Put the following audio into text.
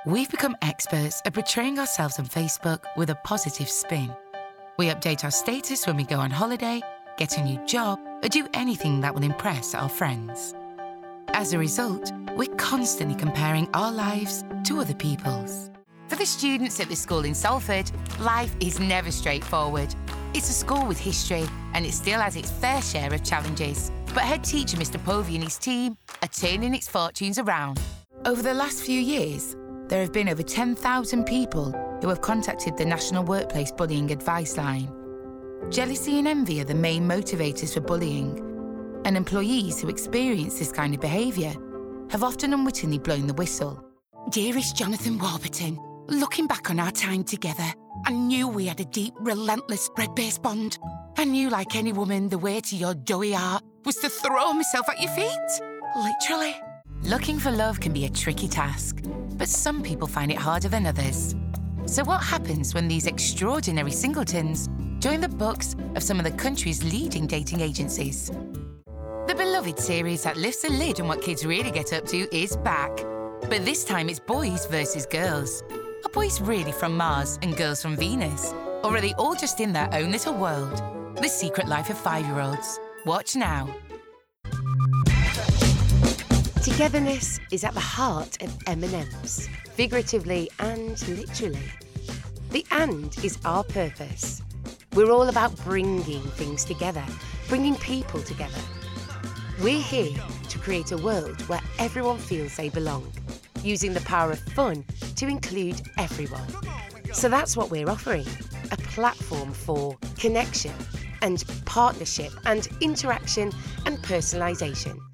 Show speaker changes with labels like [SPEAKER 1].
[SPEAKER 1] We've become experts at portraying ourselves on Facebook with a positive spin. We update our status when we go on holiday, get a new job, or do anything that will impress our friends. As a result, we're constantly comparing our lives to other people's. For the students at this school in Salford, life is never straightforward. It's a school with history, and it still has its fair share of challenges. But head teacher Mr. Povey and his team are turning its fortunes around. Over the last few years, there have been over 10,000 people who have contacted the National Workplace Bullying Advice Line. Jealousy and envy are the main motivators for bullying, and employees who experience this kind of behaviour have often unwittingly blown the whistle. Dearest Jonathan Warburton, looking back on our time together, I knew we had a deep, relentless, spread-based bond. I knew, like any woman, the way to your doughy heart was to throw myself at your feet. Literally. Looking for love can be a tricky task, but some people find it harder than others. So what happens when these extraordinary singletons join the books of some of the country's leading dating agencies? The beloved series that lifts the lid on what kids really get up to is back. But this time it's boys versus girls. Are boys really from Mars and girls from Venus? Or are they all just in their own little world? The Secret Life of 5-year-olds. Watch now.
[SPEAKER 2] Togetherness is at the heart of M&M's, figuratively and literally. The and is our purpose. We're all about bringing things together, bringing people together. We're here to create a world where everyone feels they belong, using the power of fun to include everyone. So that's what we're offering, a platform for connection and partnership and interaction and personalisation.